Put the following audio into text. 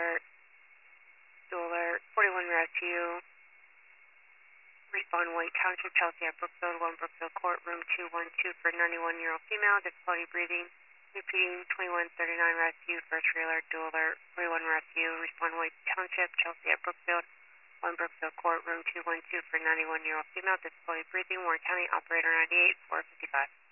dual alert, 41 Rescue, respond White Township, Chelsea at Brookfield, 1 Brookfield Court, room 212 for 91-year-old female, difficulty breathing, repeating 2139 Rescue, first alert, dual alert, 41 Rescue, respond White Township, Chelsea at Brookfield, 1 Brookfield Court, room 212 for 91-year-old female, difficulty breathing, Warren County, operator 98, 455.